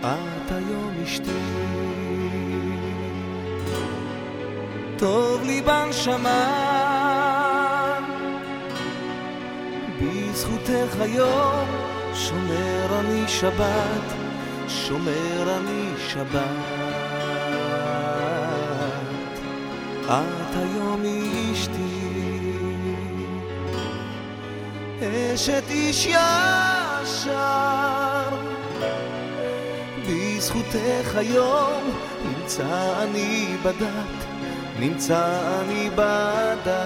את היום אשתי, טוב לי בנשמה, בזכותך היום שומר אני שבת, שומר אני שבת. את היום אשתי, אשת איש ישר, בזכותך היום נמצא אני בדת, נמצא אני בדת.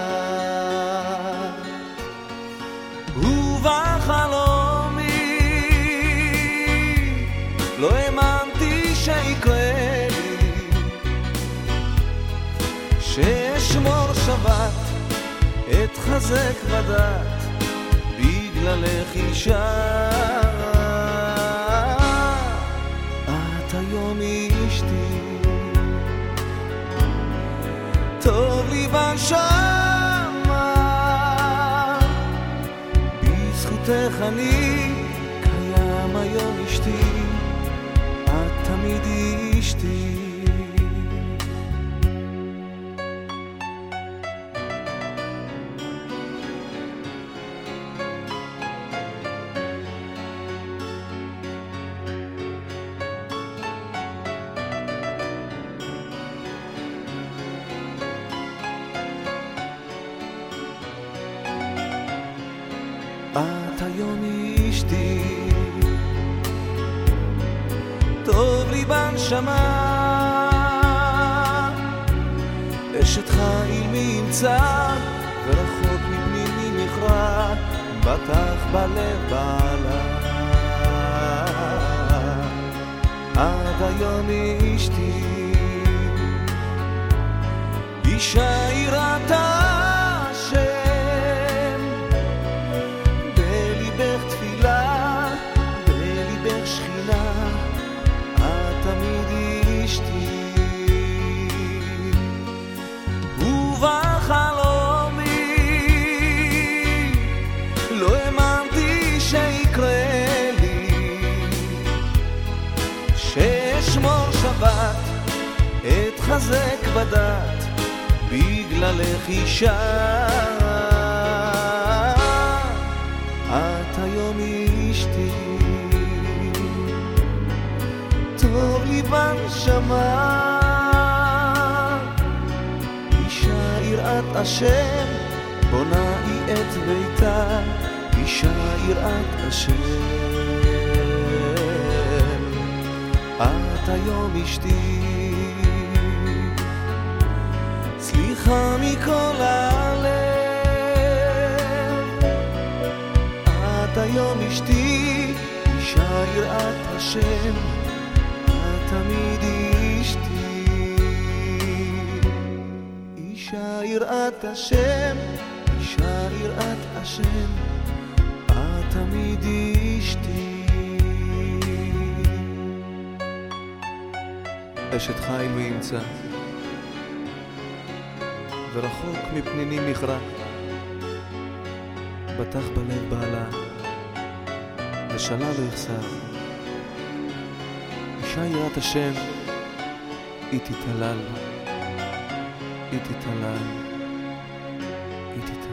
ובחלומי לא האמנתי שיקרה לי שאשמור שבת, אתחזק בדת, בגללך אישה. את היום אשתי, טוב לי בנשמה, בזכותך אני קיים היום אשתי, את תמיד אשתי. את היום אשתי, טוב לי בנשמה, אשת חיל מי ימצא, ורחוק מפנימי מכרע, בטח בלב בעלה. את היום אשתי, אישה יראת אתחזק בדת, בגללך אישה. את היום אשתי, טוב לי בנשמה, אישה יראת השם, בונה היא את ביתה, אישה יראת השם. את היום אשתי, סליחה מכל הלב, את היום אשתי, אישה יראת השם, את תמיד אשתי. אישה יראת השם, אישה יראת השם, את תמיד אשתי. אשת חיל מי ימצא, ורחוק מפניני מכרע, בטח בלב בעלה, ושלה לא יחסר. אישה יראת השם, היא תתהלל, היא תתהלל, היא תתהלל.